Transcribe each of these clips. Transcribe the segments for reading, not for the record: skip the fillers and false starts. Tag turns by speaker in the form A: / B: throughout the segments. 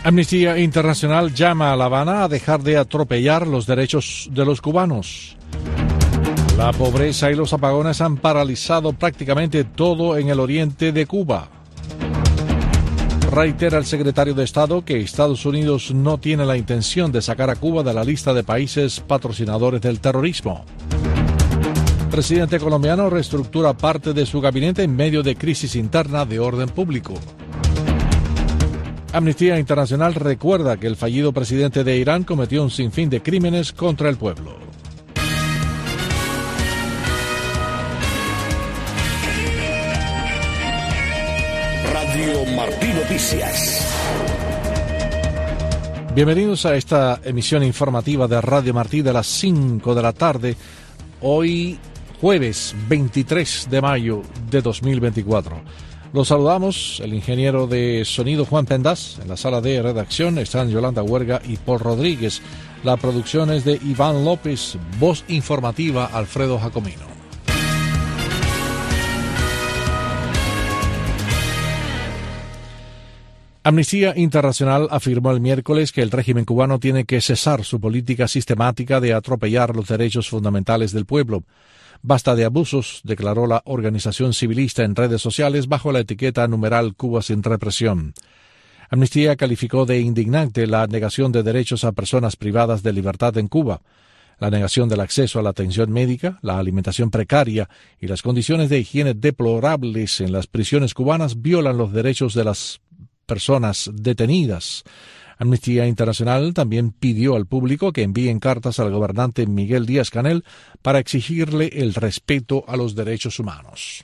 A: Amnistía Internacional llama a La Habana a dejar de atropellar los derechos de los cubanos. La pobreza y los apagones han paralizado prácticamente todo en el oriente de Cuba. Reitera el secretario de Estado que Estados Unidos no tiene la intención de sacar a Cuba de la lista de países patrocinadores del terrorismo. El presidente colombiano reestructura parte de su gabinete en medio de crisis interna de orden público. Amnistía Internacional recuerda que el fallido presidente de Irán cometió un sinfín de crímenes contra el pueblo.
B: Radio Martí Noticias.
A: Bienvenidos a esta emisión informativa de Radio Martí de las 5 de la tarde, hoy jueves 23 de mayo de 2024. Los saludamos, el ingeniero de sonido Juan Pendas, en la sala de redacción están Yolanda Huerga y Paul Rodríguez. La producción es de Iván López, voz informativa Alfredo Jacomino. Amnistía Internacional afirmó el miércoles que el régimen cubano tiene que cesar su política sistemática de atropellar los derechos fundamentales del pueblo. Basta de abusos, declaró la organización civilista en redes sociales bajo la etiqueta numeral Cuba sin represión. Amnistía calificó de indignante la negación de derechos a personas privadas de libertad en Cuba, la negación del acceso a la atención médica, la alimentación precaria y las condiciones de higiene deplorables en las prisiones cubanas violan los derechos de las personas detenidas. Amnistía Internacional también pidió al público que envíen cartas al gobernante Miguel Díaz-Canel para exigirle el respeto a los derechos humanos.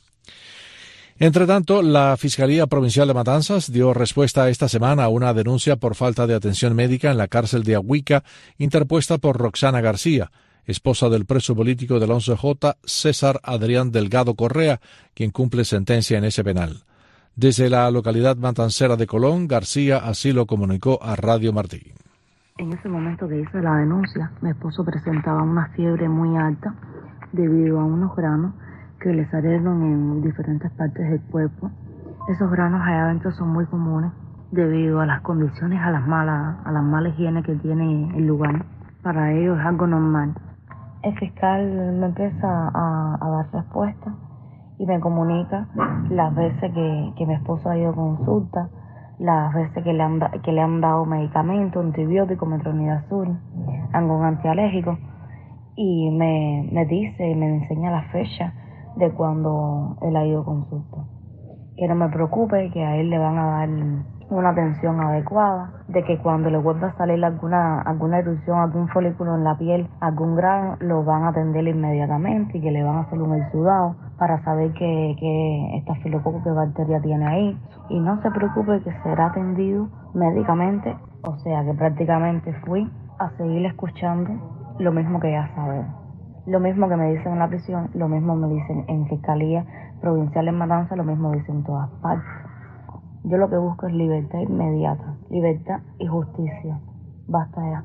A: Entre tanto, la Fiscalía Provincial de Matanzas dio respuesta esta semana a una denuncia por falta de atención médica en la cárcel de Ahuica, interpuesta por Roxana García, esposa del preso político del 11J, César Adrián Delgado Correa, quien cumple sentencia en ese penal. Desde la localidad matancera de Colón, García así lo comunicó a Radio Martí.
C: En ese momento que hice la denuncia, mi esposo presentaba una fiebre muy alta debido a unos granos que le salieron en diferentes partes del cuerpo. Esos granos allá adentro son muy comunes debido a las condiciones, a las malas higiene que tiene el lugar. Para ellos es algo normal. El fiscal me empieza a dar respuesta y me comunica las veces que mi esposo ha ido a consulta, las veces que le han dado medicamentos, antibióticos, metronidazol, algún antialérgico, y me enseña la fecha de cuando él ha ido a consulta. Que no me preocupe, que a él le van a dar una atención adecuada, de que cuando le vuelva a salir alguna erupción, algún folículo en la piel, algún grano, lo van a atender inmediatamente y que le van a hacer un exudado para saber qué estafilococo, qué bacteria tiene ahí. Y no se preocupe que será atendido médicamente, o sea que prácticamente fui a seguir escuchando lo mismo que ya saber. Lo mismo que me dicen en la prisión, lo mismo me dicen en Fiscalía Provincial en Matanzas, lo mismo dicen en todas partes. Yo lo que busco es libertad inmediata, libertad y justicia. Basta ya.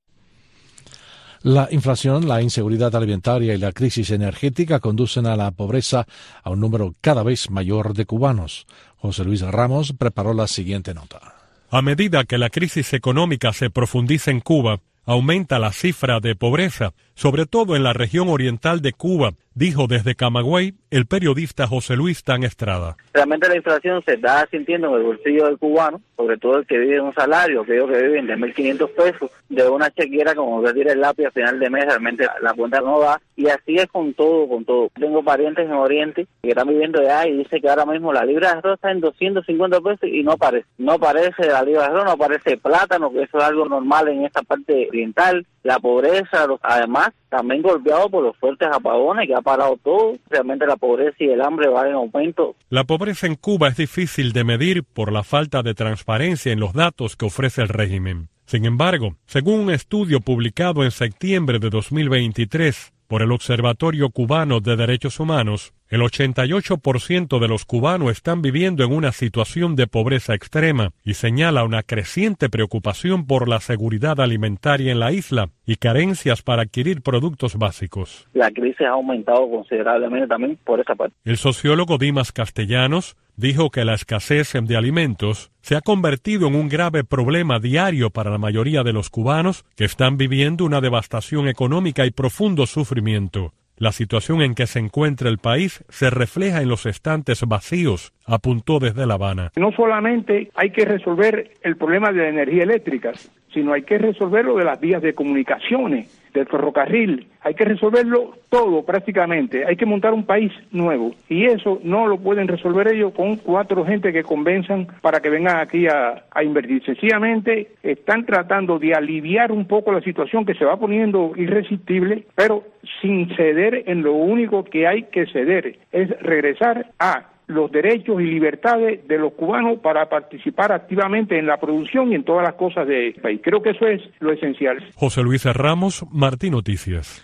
A: La inflación, la inseguridad alimentaria y la crisis energética conducen a la pobreza a un número cada vez mayor de cubanos. José Luis Ramos preparó la siguiente nota.
D: A medida que la crisis económica se profundiza en Cuba, aumenta la cifra de pobreza, sobre todo en la región oriental de Cuba, dijo desde Camagüey el periodista José Luis Tan Estrada.
E: Realmente la inflación se está sintiendo en el bolsillo del cubano, sobre todo el que vive en un salario, aquellos que viven de 1.500 pesos, de una chequera, como se tira el lápiz a final de mes, realmente la cuenta no da, y así es con todo. Tengo parientes en Oriente que están viviendo allá y dice que ahora mismo la libra de arroz está en 250 pesos y no aparece la libra de arroz, no aparece plátano, que eso es algo normal en esta parte oriental. La pobreza, además, también golpeado por los fuertes apagones que ha parado todo. Realmente la pobreza y el hambre van en aumento.
D: La pobreza en Cuba es difícil de medir por la falta de transparencia en los datos que ofrece el régimen. Sin embargo, según un estudio publicado en septiembre de 2023 por el Observatorio Cubano de Derechos Humanos, El 88% de los cubanos están viviendo en una situación de pobreza extrema y señala una creciente preocupación por la seguridad alimentaria en la isla y carencias para adquirir productos básicos.
E: La crisis ha aumentado considerablemente también por esa parte.
D: El sociólogo Dimas Castellanos dijo que la escasez de alimentos se ha convertido en un grave problema diario para la mayoría de los cubanos que están viviendo una devastación económica y profundo sufrimiento. La situación en que se encuentra el país se refleja en los estantes vacíos, apuntó desde La Habana.
F: No solamente hay que resolver el problema de la energía eléctrica, sino hay que resolver lo de las vías de comunicaciones, del ferrocarril, hay que resolverlo todo prácticamente, hay que montar un país nuevo y eso no lo pueden resolver ellos con 4 gente que convenzan para que vengan aquí a invertir. Sencillamente están tratando de aliviar un poco la situación que se va poniendo irresistible, pero sin ceder en lo único que hay que ceder, es regresar a los derechos y libertades de los cubanos para participar activamente en la producción y en todas las cosas del país. Creo que eso es lo esencial.
D: José Luis Ramos, Martín Noticias.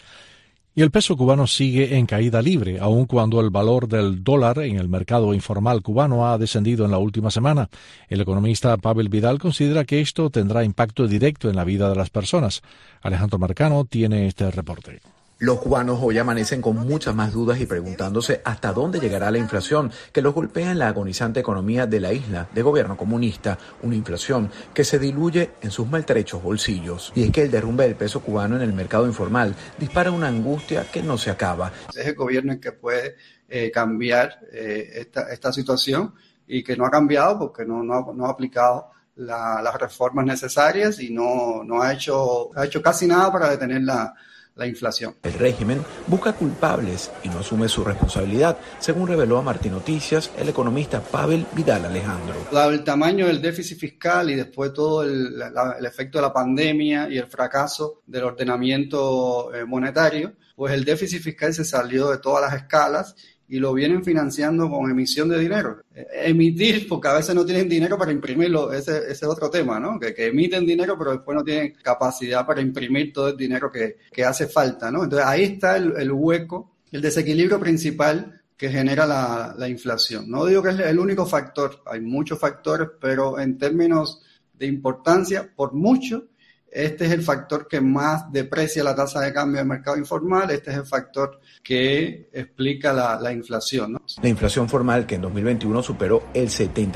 A: Y el peso cubano sigue en caída libre, aun cuando el valor del dólar en el mercado informal cubano ha descendido en la última semana. El economista Pavel Vidal considera que esto tendrá impacto directo en la vida de las personas. Alejandro Marcano tiene este reporte.
G: Los cubanos hoy amanecen con muchas más dudas y preguntándose hasta dónde llegará la inflación que los golpea en la agonizante economía de la isla de gobierno comunista, una inflación que se diluye en sus maltrechos bolsillos. Y es que el derrumbe del peso cubano en el mercado informal dispara una angustia que no se acaba.
H: Es el gobierno el que puede cambiar esta situación y que no ha cambiado porque no ha aplicado las reformas necesarias y no ha hecho casi nada para detener la inflación.
G: El régimen busca culpables y no asume su responsabilidad, según reveló a Martín Noticias el economista Pavel Vidal Alejandro.
H: Dado el tamaño del déficit fiscal y después todo el efecto de la pandemia y el fracaso del ordenamiento monetario, pues el déficit fiscal se salió de todas las escalas y lo vienen financiando con emisión de dinero. Emitir, porque a veces no tienen dinero para imprimirlo, ese es otro tema, ¿no? Que emiten dinero, pero después no tienen capacidad para imprimir todo el dinero que hace falta, ¿no? Entonces ahí está el hueco, el desequilibrio principal que genera la inflación. No digo que es el único factor, hay muchos factores, pero en términos de importancia, por mucho, este es el factor que más deprecia la tasa de cambio del mercado informal, este es el factor que explica la inflación, ¿no?
G: La inflación formal, que en 2021 superó el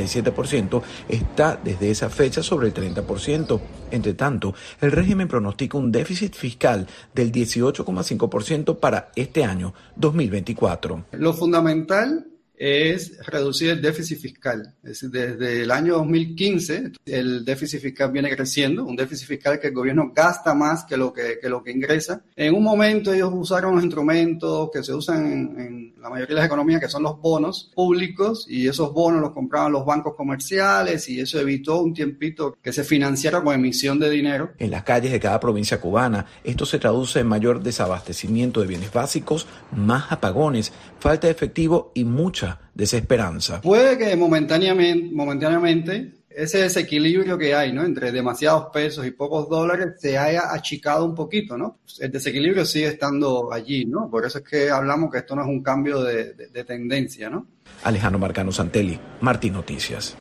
G: 77%, está desde esa fecha sobre el 30%. Entre tanto, el régimen pronostica un déficit fiscal del 18,5% para este año 2024.
H: Lo fundamental es reducir el déficit fiscal. Es decir, desde el año 2015 el déficit fiscal viene creciendo, un déficit fiscal que el gobierno gasta más que lo que ingresa. En un momento ellos usaron los instrumentos que se usan en la mayoría de las economías, que son los bonos públicos, y esos bonos los compraban los bancos comerciales y eso evitó un tiempito que se financiara con emisión de dinero.
G: En las calles de cada provincia cubana, esto se traduce en mayor desabastecimiento de bienes básicos, más apagones, falta de efectivo y mucha desesperanza.
H: Puede que momentáneamente ese desequilibrio que hay, ¿no?, entre demasiados pesos y pocos dólares se haya achicado un poquito, ¿no? El desequilibrio sigue estando allí, ¿no? Por eso es que hablamos que esto no es un cambio de tendencia, ¿no?
G: Alejandro Marcano Santelli, Martín Noticias.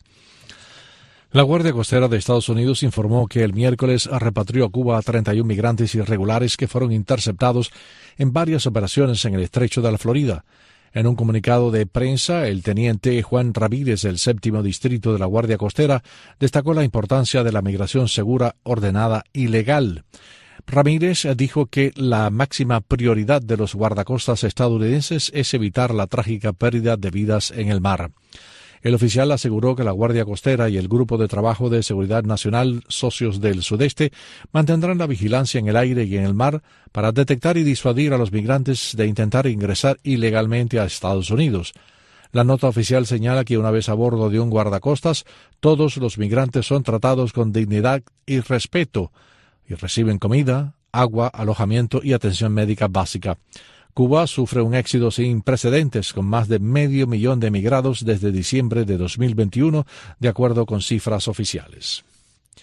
A: La Guardia Costera de Estados Unidos informó que el miércoles repatrió a Cuba a 31 migrantes irregulares que fueron interceptados en varias operaciones en el estrecho de la Florida. En un comunicado de prensa, el teniente Juan Ramírez del 7º Distrito de la Guardia Costera destacó la importancia de la migración segura, ordenada y legal. Ramírez dijo que la máxima prioridad de los guardacostas estadounidenses es evitar la trágica pérdida de vidas en el mar. El oficial aseguró que la Guardia Costera y el Grupo de Trabajo de Seguridad Nacional, socios del Sudeste, mantendrán la vigilancia en el aire y en el mar para detectar y disuadir a los migrantes de intentar ingresar ilegalmente a Estados Unidos. La nota oficial señala que una vez a bordo de un guardacostas, todos los migrantes son tratados con dignidad y respeto y reciben comida, agua, alojamiento y atención médica básica. Cuba sufre un éxodo sin precedentes, con más de 500,000 de emigrados desde diciembre de 2021, de acuerdo con cifras oficiales.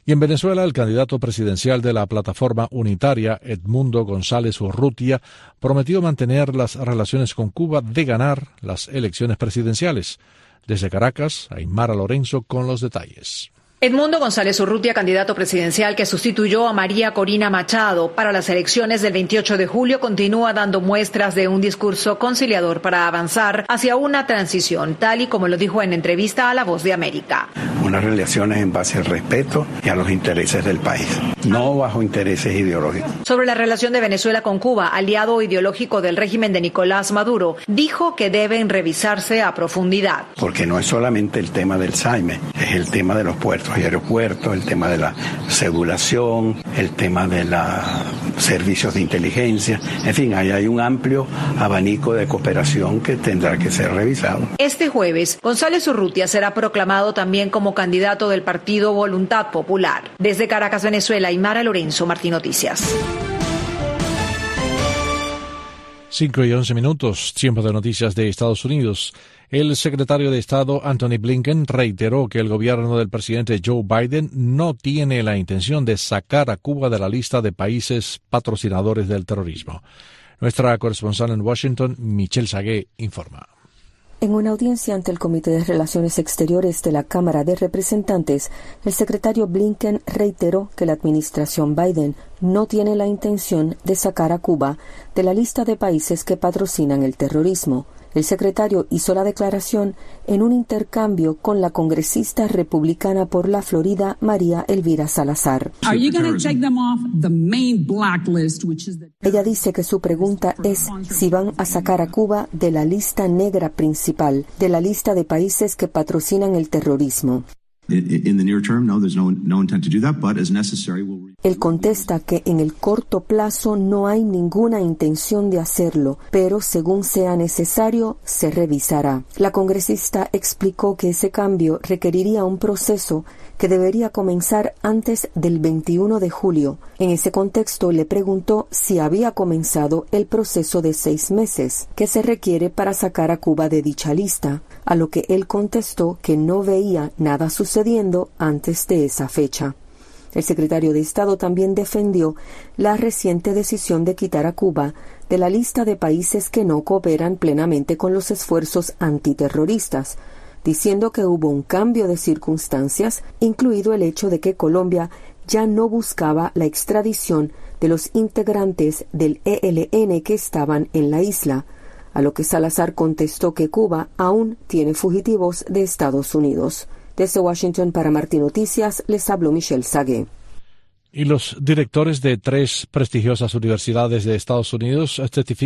A: Y en Venezuela, el candidato presidencial de la plataforma unitaria, Edmundo González Urrutia, prometió mantener las relaciones con Cuba de ganar las elecciones presidenciales. Desde Caracas, Aymara Lorenzo con los detalles.
I: Edmundo González Urrutia, candidato presidencial que sustituyó a María Corina Machado para las elecciones del 28 de julio, continúa dando muestras de un discurso conciliador para avanzar hacia una transición, tal y como lo dijo en entrevista a La Voz de América.
J: Unas relaciones en base al respeto y a los intereses del país, no bajo intereses ideológicos.
I: Sobre la relación de Venezuela con Cuba, aliado ideológico del régimen de Nicolás Maduro, dijo que deben revisarse a profundidad.
J: Porque no es solamente el tema del SAIME, es el tema de los puertos y aeropuertos, el tema de la cedulación, el tema de los servicios de inteligencia, en fin, ahí hay un amplio abanico de cooperación que tendrá que ser revisado.
I: Este jueves, González Urrutia será proclamado también como candidato del partido Voluntad Popular. Desde Caracas, Venezuela, Aymara Lorenzo, Martín Noticias.
A: 5:11, tiempo de noticias de Estados Unidos. El secretario de Estado Antony Blinken reiteró que el gobierno del presidente Joe Biden no tiene la intención de sacar a Cuba de la lista de países patrocinadores del terrorismo. Nuestra corresponsal en Washington, Michelle Sagué, informa.
K: En una audiencia ante el Comité de Relaciones Exteriores de la Cámara de Representantes, el secretario Blinken reiteró que la administración Biden no tiene la intención de sacar a Cuba de la lista de países que patrocinan el terrorismo. El secretario hizo la declaración en un intercambio con la congresista republicana por la Florida, María Elvira Salazar. Ella dice que su pregunta es si van a sacar a Cuba de la lista negra principal, de la lista de países que patrocinan el terrorismo. Él contesta que en el corto plazo no hay ninguna intención de hacerlo, pero según sea necesario, se revisará. La congresista explicó que ese cambio requeriría un proceso que debería comenzar antes del 21 de julio. En ese contexto le preguntó si había comenzado el proceso de 6 meses que se requiere para sacar a Cuba de dicha lista, a lo que él contestó que no veía nada sucediendo antes de esa fecha. El secretario de Estado también defendió la reciente decisión de quitar a Cuba de la lista de países que no cooperan plenamente con los esfuerzos antiterroristas, diciendo que hubo un cambio de circunstancias, incluido el hecho de que Colombia ya no buscaba la extradición de los integrantes del ELN que estaban en la isla, a lo que Salazar contestó que Cuba aún tiene fugitivos de Estados Unidos. Desde Washington para Martín Noticias les habló Michelle Sagué.
A: Y los directores de 3 prestigiosas universidades de Estados Unidos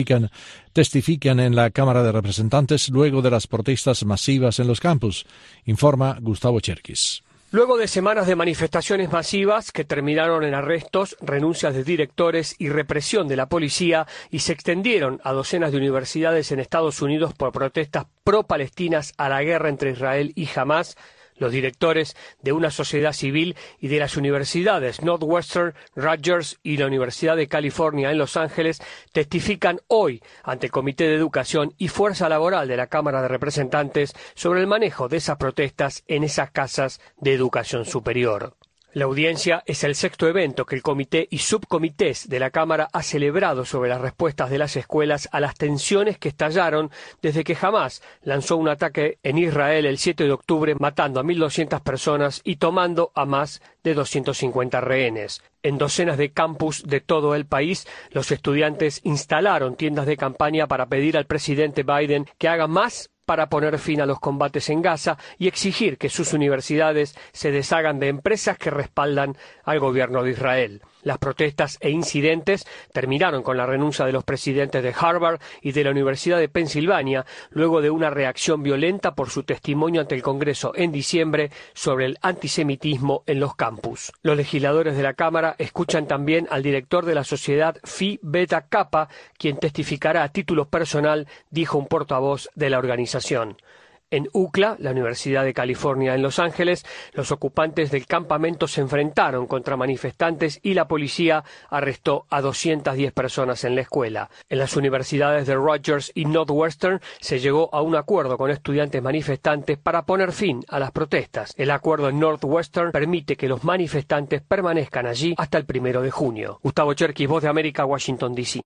A: testifican en la Cámara de Representantes luego de las protestas masivas en los campus, informa Gustavo Cherkis.
L: Luego de semanas de manifestaciones masivas que terminaron en arrestos, renuncias de directores y represión de la policía y se extendieron a docenas de universidades en Estados Unidos por protestas pro-palestinas a la guerra entre Israel y Hamás, los directores de una sociedad civil y de las universidades Northwestern, Rutgers y la Universidad de California en Los Ángeles testifican hoy ante el Comité de Educación y Fuerza Laboral de la Cámara de Representantes sobre el manejo de esas protestas en esas casas de educación superior. La audiencia es el 6º evento que el comité y subcomités de la Cámara ha celebrado sobre las respuestas de las escuelas a las tensiones que estallaron desde que Hamás lanzó un ataque en Israel el 7 de octubre, matando a 1.200 personas y tomando a más de 250 rehenes. En docenas de campus de todo el país, los estudiantes instalaron tiendas de campaña para pedir al presidente Biden que haga más para poner fin a los combates en Gaza y exigir que sus universidades se deshagan de empresas que respaldan al gobierno de Israel. Las protestas e incidentes terminaron con la renuncia de los presidentes de Harvard y de la Universidad de Pensilvania, luego de una reacción violenta por su testimonio ante el Congreso en diciembre sobre el antisemitismo en los campus. Los legisladores de la Cámara escuchan también al director de la sociedad Phi Beta Kappa, quien testificará a título personal, dijo un portavoz de la organización. En UCLA, la Universidad de California en Los Ángeles, los ocupantes del campamento se enfrentaron contra manifestantes y la policía arrestó a 210 personas en la escuela. En las universidades de Rutgers y Northwestern se llegó a un acuerdo con estudiantes manifestantes para poner fin a las protestas. El acuerdo en Northwestern permite que los manifestantes permanezcan allí hasta el 1 de junio. Gustavo Cherkis, Voz de América, Washington, D.C.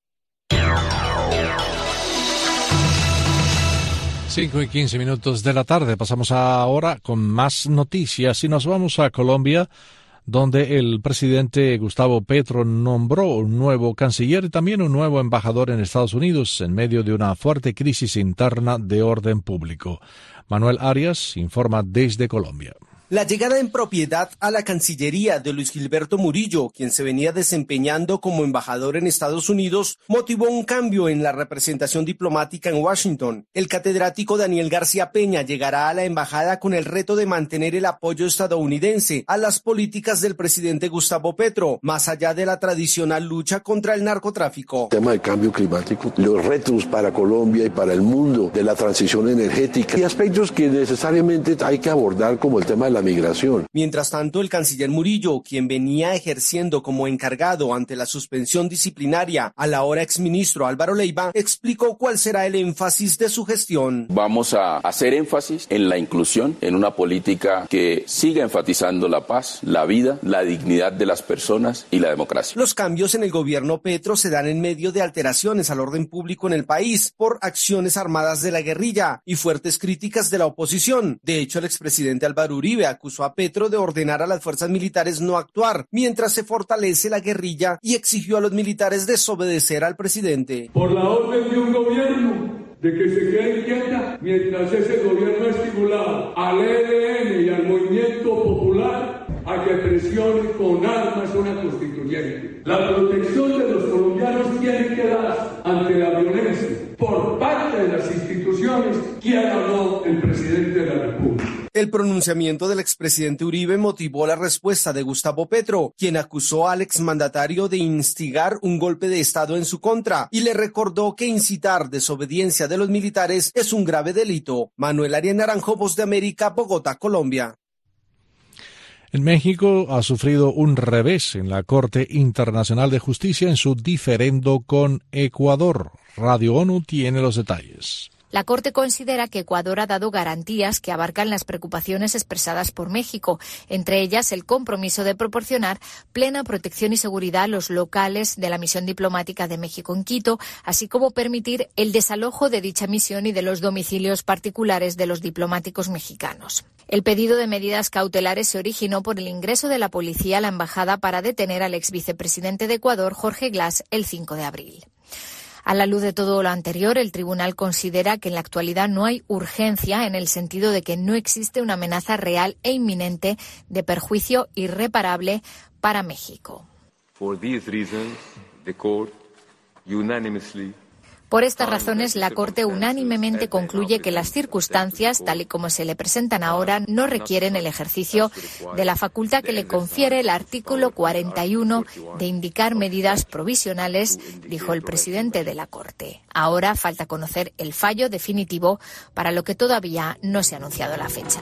A: 5:15 de la tarde. Pasamos ahora con más noticias y nos vamos a Colombia, donde el presidente Gustavo Petro nombró un nuevo canciller y también un nuevo embajador en Estados Unidos en medio de una fuerte crisis interna de orden público. Manuel Arias informa desde Colombia.
M: La llegada en propiedad a la Cancillería de Luis Gilberto Murillo, quien se venía desempeñando como embajador en Estados Unidos, motivó un cambio en la representación diplomática en Washington. El catedrático Daniel García Peña llegará a la embajada con el reto de mantener el apoyo estadounidense a las políticas del presidente Gustavo Petro, más allá de la tradicional lucha contra el narcotráfico.
N: El tema del cambio climático, los retos para Colombia y para el mundo de la transición energética y aspectos que necesariamente hay que abordar como el tema de la migración.
M: Mientras tanto, el canciller Murillo, quien venía ejerciendo como encargado ante la suspensión disciplinaria al ahora exministro Álvaro Leiva, explicó cuál será el énfasis de su gestión.
O: Vamos a hacer énfasis en la inclusión, en una política que siga enfatizando la paz, la vida, la dignidad de las personas y la democracia.
M: Los cambios en el gobierno Petro se dan en medio de alteraciones al orden público en el país por acciones armadas de la guerrilla y fuertes críticas de la oposición. De hecho, el expresidente Álvaro Uribe acusó a Petro de ordenar a las fuerzas militares no actuar, mientras se fortalece la guerrilla, y exigió a los militares desobedecer al presidente.
P: Por la orden de un gobierno de que se quede quieta mientras ese gobierno ha estimulado al ELN y al movimiento popular a que presione con armas una constituyente. La protección de los colombianos tiene que darse ante la violencia por parte de las instituciones, quiera o no el presidente de la República.
M: El pronunciamiento del expresidente Uribe motivó la respuesta de Gustavo Petro, quien acusó al exmandatario de instigar un golpe de Estado en su contra y le recordó que incitar desobediencia de los militares es un grave delito. Manuel Arias Naranjo, Voz de América, Bogotá, Colombia.
A: En México ha sufrido un revés en la Corte Internacional de Justicia en su diferendo con Ecuador. Radio ONU tiene los detalles.
Q: La Corte considera que Ecuador ha dado garantías que abarcan las preocupaciones expresadas por México, entre ellas el compromiso de proporcionar plena protección y seguridad a los locales de la misión diplomática de México en Quito, así como permitir el desalojo de dicha misión y de los domicilios particulares de los diplomáticos mexicanos. El pedido de medidas cautelares se originó por el ingreso de la policía a la embajada para detener al exvicepresidente de Ecuador, Jorge Glass, el 5 de abril. A la luz de todo lo anterior, el tribunal considera que en la actualidad no hay urgencia en el sentido de que no existe una amenaza real e inminente de perjuicio irreparable para México. Por estas razones, la Corte unánimemente concluye que las circunstancias, tal y como se le presentan ahora, no requieren el ejercicio de la facultad que le confiere el artículo 41 de indicar medidas provisionales, dijo el presidente de la Corte. Ahora falta conocer el fallo definitivo, para lo que todavía no se ha anunciado la fecha.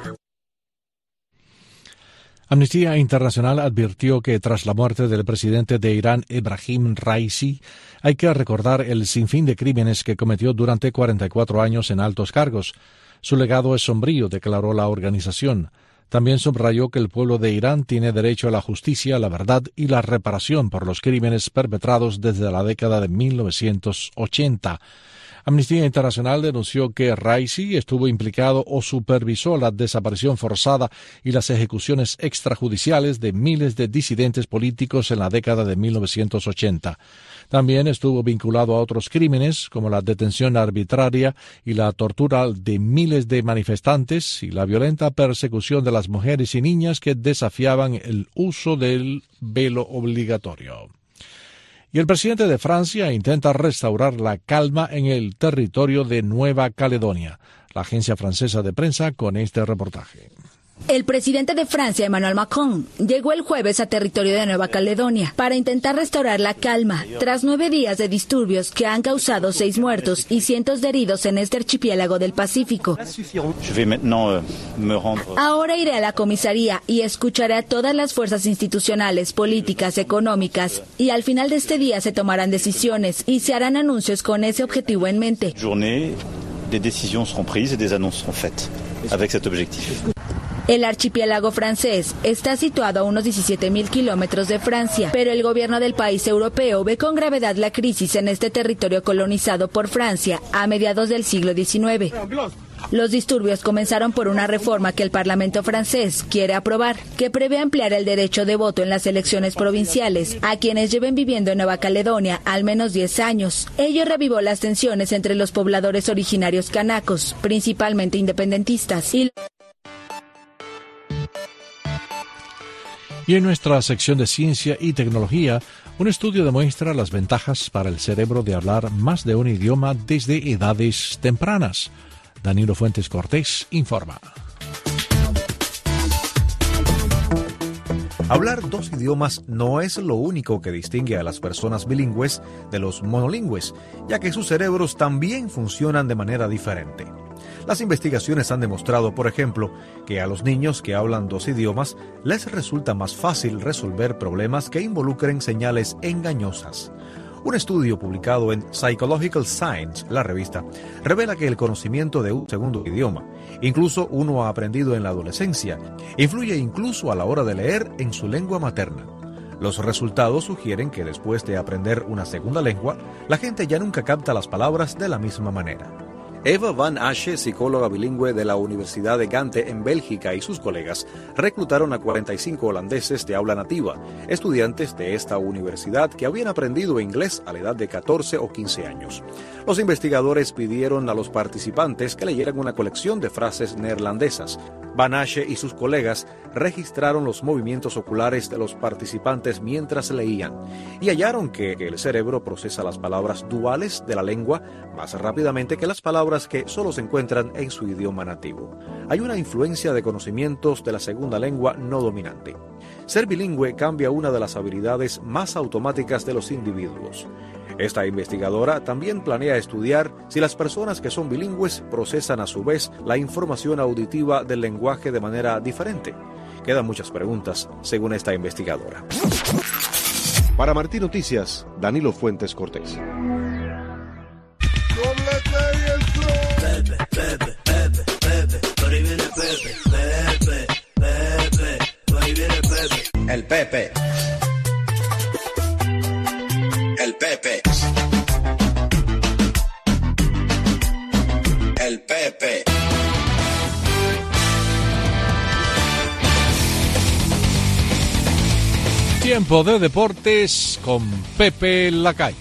A: Amnistía Internacional advirtió que tras la muerte del presidente de Irán, Ebrahim Raisi, hay que recordar el sinfín de crímenes que cometió durante 44 años en altos cargos. Su legado es sombrío, declaró la organización. También subrayó que el pueblo de Irán tiene derecho a la justicia, la verdad y la reparación por los crímenes perpetrados desde la década de 1980. Amnistía Internacional denunció que Raisi estuvo implicado o supervisó la desaparición forzada y las ejecuciones extrajudiciales de miles de disidentes políticos en la década de 1980. También estuvo vinculado a otros crímenes como la detención arbitraria y la tortura de miles de manifestantes y la violenta persecución de las mujeres y niñas que desafiaban el uso del velo obligatorio. Y el presidente de Francia intenta restaurar la calma en el territorio de Nueva Caledonia. La agencia francesa de prensa con este reportaje.
R: El presidente de Francia, Emmanuel Macron, llegó el jueves a territorio de Nueva Caledonia para intentar restaurar la calma tras 9 días de disturbios que han causado 6 muertos y cientos de heridos en este archipiélago del Pacífico. Ahora iré a la comisaría y escucharé a todas las fuerzas institucionales, políticas, económicas, y al final de este día se tomarán decisiones y se harán anuncios con ese objetivo en mente.
S: Des décisions seront prises et des annonces seront faites avec cet objectif.
R: El archipiélago francés está situado a unos 17.000 kilómetros de Francia, pero el gobierno del país europeo ve con gravedad la crisis en este territorio colonizado por Francia a mediados del siglo XIX. Los disturbios comenzaron por una reforma que el Parlamento francés quiere aprobar, que prevé ampliar el derecho de voto en las elecciones provinciales a quienes lleven viviendo en Nueva Caledonia al menos 10 años. Ello revivó las tensiones entre los pobladores originarios kanakos, principalmente independentistas.
A: Y en nuestra sección de ciencia y tecnología, un estudio demuestra las ventajas para el cerebro de hablar más de un idioma desde edades tempranas. Danilo Fuentes Cortés informa.
T: Hablar 2 idiomas no es lo único que distingue a las personas bilingües de los monolingües, ya que sus cerebros también funcionan de manera diferente. Las investigaciones han demostrado, por ejemplo, que a los niños que hablan 2 idiomas les resulta más fácil resolver problemas que involucren señales engañosas. Un estudio publicado en Psychological Science, la revista, revela que el conocimiento de un segundo idioma, incluso uno aprendido en la adolescencia, influye incluso a la hora de leer en su lengua materna. Los resultados sugieren que después de aprender una segunda lengua, la gente ya nunca capta las palabras de la misma manera. Eva Van Asche, psicóloga bilingüe de la Universidad de Gante en Bélgica, y sus colegas reclutaron a 45 holandeses de habla nativa, estudiantes de esta universidad que habían aprendido inglés a la edad de 14 o 15 años. Los investigadores pidieron a los participantes que leyeran una colección de frases neerlandesas. Van Asche y sus colegas registraron los movimientos oculares de los participantes mientras leían y hallaron que el cerebro procesa las palabras duales de la lengua más rápidamente que las palabras que solo se encuentran en su idioma nativo. Hay una influencia de conocimientos de la segunda lengua no dominante. Ser bilingüe cambia una de las habilidades más automáticas de los individuos. Esta investigadora también planea estudiar si las personas que son bilingües procesan a su vez la información auditiva del lenguaje de manera diferente. Quedan muchas preguntas, según esta investigadora. Para Martín Noticias, Danilo Fuentes Cortés.
B: El Pepe. El Pepe. El Pepe.
A: Tiempo de deportes con Pepe Lacayo.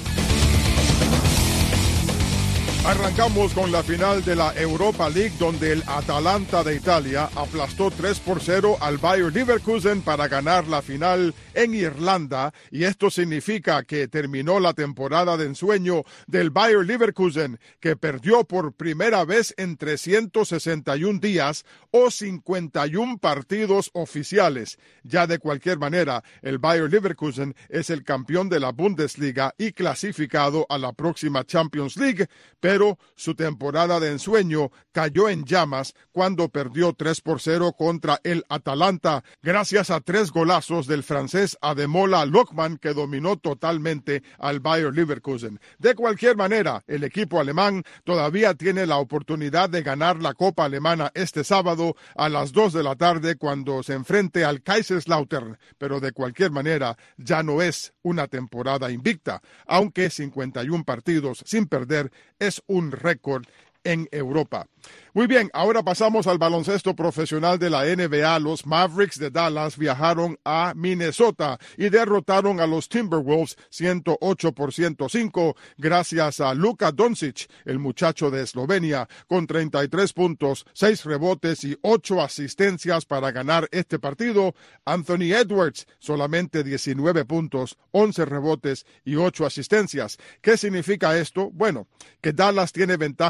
U: Arrancamos con la final de la Europa League, donde el Atalanta de Italia aplastó 3-0 al Bayer Leverkusen para ganar la final en Irlanda, y esto significa que terminó la temporada de ensueño del Bayer Leverkusen, que perdió por primera vez en 361 días o 51 partidos oficiales. Ya de cualquier manera, el Bayer Leverkusen es el campeón de la Bundesliga y clasificado a la próxima Champions League, pero su temporada de ensueño cayó en llamas cuando perdió 3-0 contra el Atalanta, gracias a 3 golazos del francés Ademola Lookman, que dominó totalmente al Bayer Leverkusen. De cualquier manera, el equipo alemán todavía tiene la oportunidad de ganar la Copa Alemana este sábado a las 2 de la tarde cuando se enfrente al Kaiserslautern, pero de cualquier manera ya no es una temporada invicta, aunque 51 partidos sin perder es un récord en Europa. Muy bien, ahora pasamos al baloncesto profesional de la NBA. Los Mavericks de Dallas viajaron a Minnesota y derrotaron a los Timberwolves 108-105 gracias a Luka Doncic, el muchacho de Eslovenia, con 33 puntos, 6 rebotes y 8 asistencias para ganar este partido. Anthony Edwards, solamente 19 puntos, 11 rebotes y 8 asistencias. ¿Qué significa esto? Bueno, que Dallas tiene ventaja de un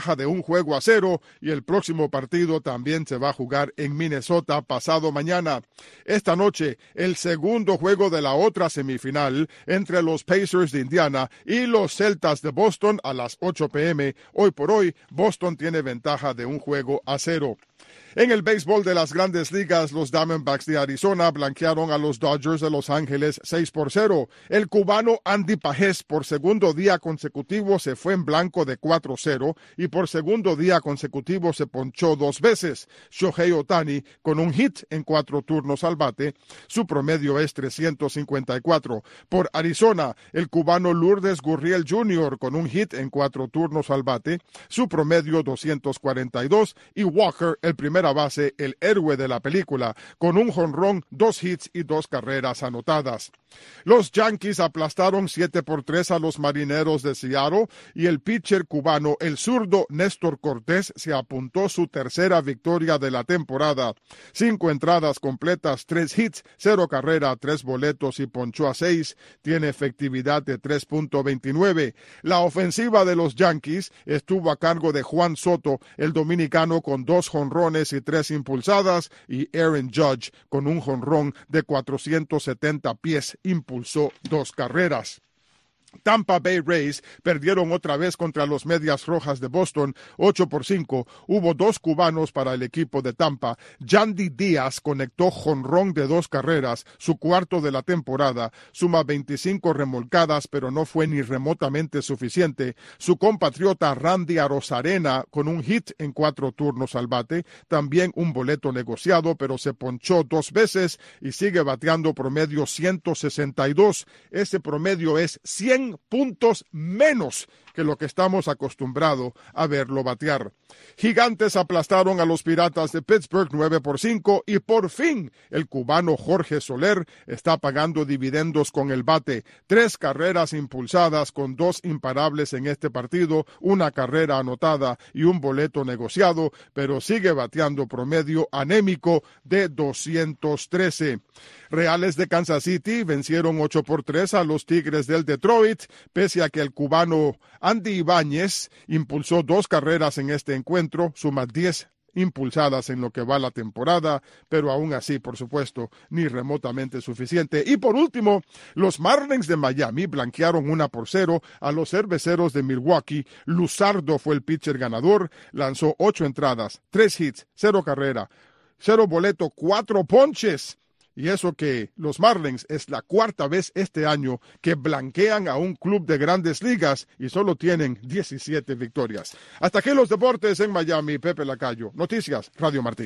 U: 1-0 y el próximo partido también se va a jugar en Minnesota pasado mañana. Esta noche, el segundo juego de la otra semifinal entre los Pacers de Indiana y los Celtas de Boston a las 8 p.m. Hoy por hoy, Boston tiene ventaja de 1-0. En el béisbol de las Grandes Ligas, los Diamondbacks de Arizona blanquearon a los Dodgers de Los Ángeles 6-0. El cubano Andy Pajés por segundo día consecutivo se fue en blanco de 4-0 y por segundo día consecutivo se ponchó 2 veces. Shohei Ohtani con un hit en 4 turnos al bate. Su promedio es 354. Por Arizona, el cubano Lourdes Gurriel Jr. con un hit en 4 turnos al bate. Su promedio 242 y Walker, el primera base, el héroe de la película, con un jonrón, 2 hits y 2 carreras anotadas. Los Yankees aplastaron 7-3 a los Marineros de Seattle y el pitcher cubano, el zurdo Néstor Cortés, se apuntó su tercera victoria de la temporada. 5 entradas completas, 3 hits, 0 carrera, 3 boletos y ponchó a 6. Tiene efectividad de 3.29. La ofensiva de los Yankees estuvo a cargo de Juan Soto, el dominicano, con 2 jonrones y 3 impulsadas, y Aaron Judge con un jonrón de 470 pies impulsó 2 carreras. Tampa Bay Rays perdieron otra vez contra los Medias Rojas de Boston, 8-5. Hubo 2 cubanos para el equipo de Tampa. Yandy Díaz conectó jonrón de 2 carreras, su cuarto de la temporada. Suma 25 remolcadas, pero no fue ni remotamente suficiente. Su compatriota Randy Arozarena con un hit en 4 turnos al bate. También un boleto negociado, pero se ponchó 2 veces y sigue bateando promedio 162. Ese promedio es 100 puntos menos que lo que estamos acostumbrados a verlo batear. Gigantes aplastaron a los Piratas de Pittsburgh 9-5 y por fin el cubano Jorge Soler está pagando dividendos con el bate. 3 carreras impulsadas con 2 imparables en este partido, 1 carrera anotada y un boleto negociado, pero sigue bateando promedio anémico de 213. Reales de Kansas City vencieron 8-3 a los Tigres del Detroit, pese a que el cubano Andy Ibáñez impulsó 2 carreras en este encuentro, suma 10 impulsadas en lo que va la temporada, pero aún así, por supuesto, ni remotamente suficiente. Y por último, los Marlins de Miami blanquearon 1-0 a los Cerveceros de Milwaukee. Luzardo fue el pitcher ganador, lanzó 8 entradas, 3 hits, 0 carrera, 0 boleto, 4 ponches. Y eso que los Marlins es la 4ª vez este año que blanquean a un club de Grandes Ligas y solo tienen 17 victorias. Hasta aquí los deportes en Miami. Pepe Lacayo. Noticias, Radio Martí.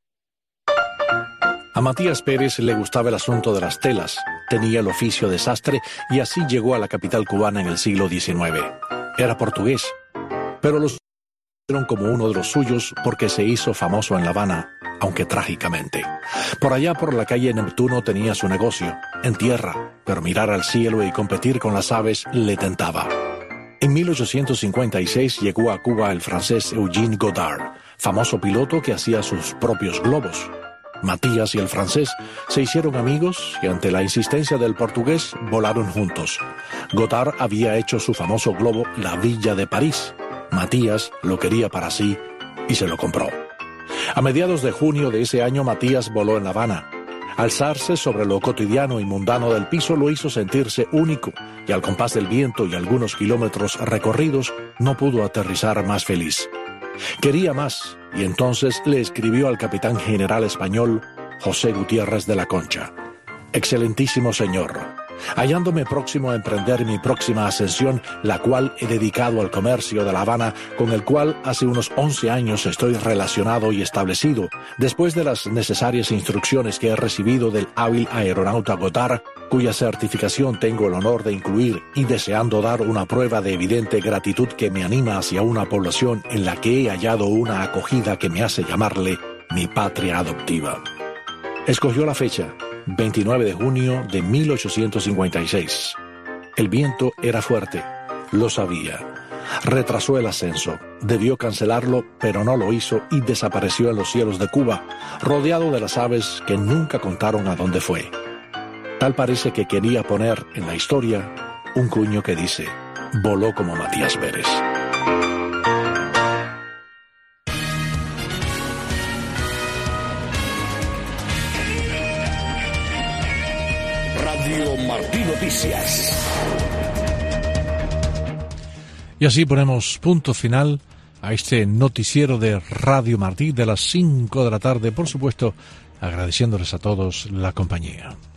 A: A Matías Pérez le gustaba el asunto de las telas, tenía el oficio de sastre y así llegó a la capital cubana en el siglo XIX. Era portugués, pero los vieron como uno de los suyos porque se hizo famoso en La Habana, aunque trágicamente. Por allá por la calle Neptuno tenía su negocio, en tierra, pero mirar al cielo y competir con las aves le tentaba. En 1856 llegó a Cuba el francés Eugène Godard, famoso piloto que hacía sus propios globos. Matías y el francés se hicieron amigos y ante la insistencia del portugués volaron juntos. Godard había hecho su famoso globo La Villa de París. Matías lo quería para sí y se lo compró. A mediados de junio de ese año Matías voló en La Habana. Alzarse sobre lo cotidiano y mundano del piso lo hizo sentirse único y al compás del viento y algunos kilómetros recorridos no pudo aterrizar más feliz. Quería más y entonces le escribió al capitán general español José Gutiérrez de la Concha: Excelentísimo señor, hallándome próximo a emprender mi próxima ascensión, la cual he dedicado al comercio de La Habana, con el cual hace unos 11 años estoy relacionado y establecido, después de las necesarias instrucciones que he recibido del hábil aeronauta Godard, cuya certificación tengo el honor de incluir, y deseando dar una prueba de evidente gratitud que me anima hacia una población en la que he hallado una acogida que me hace llamarle mi patria adoptiva. Escogió la fecha, 29 de junio de 1856. El viento era fuerte, lo sabía. Retrasó el ascenso, debió cancelarlo, pero no lo hizo y desapareció en los cielos de Cuba, rodeado de las aves que nunca contaron a dónde fue. Tal parece que quería poner en la historia un cuño que dice: voló como Matías Pérez.
C: Radio Martí Noticias.
A: Y así ponemos punto final a este noticiero de Radio Martí de las 5 de la tarde, por supuesto, agradeciéndoles a todos la compañía.